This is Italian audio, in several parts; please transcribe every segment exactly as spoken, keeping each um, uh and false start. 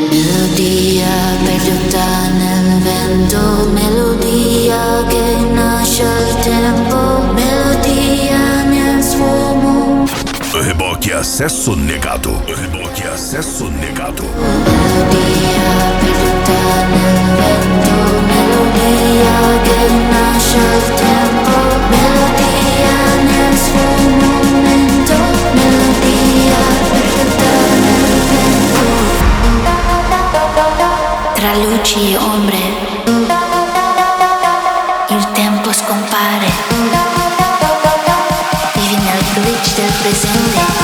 Melodia perduta nel vento, melodia che nasce al tempo, melodia nel suono. Reboque acesso negado. Reboque acesso negado. Melodia perduta nel vento, melodia che nasce al tempo, melodia nel suo momento, melodia perduta nel vento. Tra luci e ombre, il tempo scompare, vivi nel glitch del presente.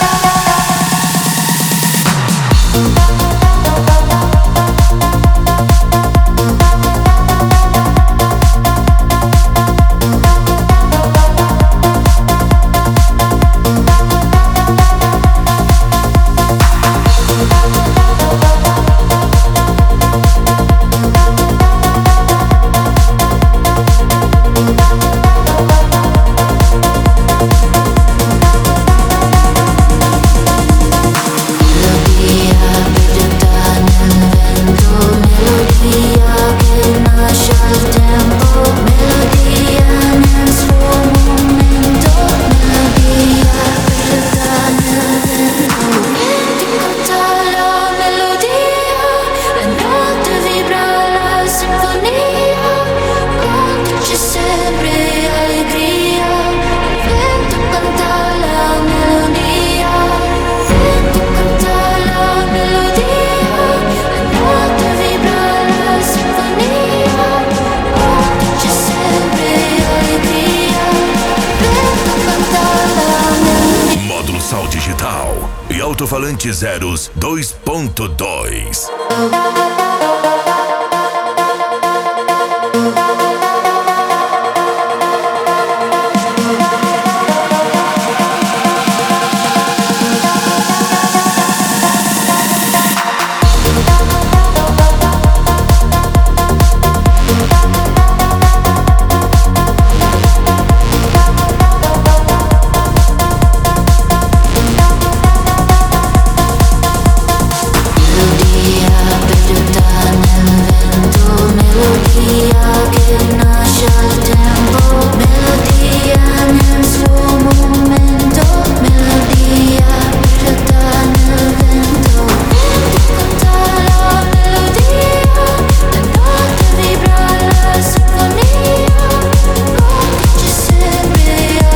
E alto-falante Zeros dois ponto dois.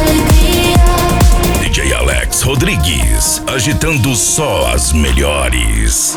Rodrigues, agitando só as melhores.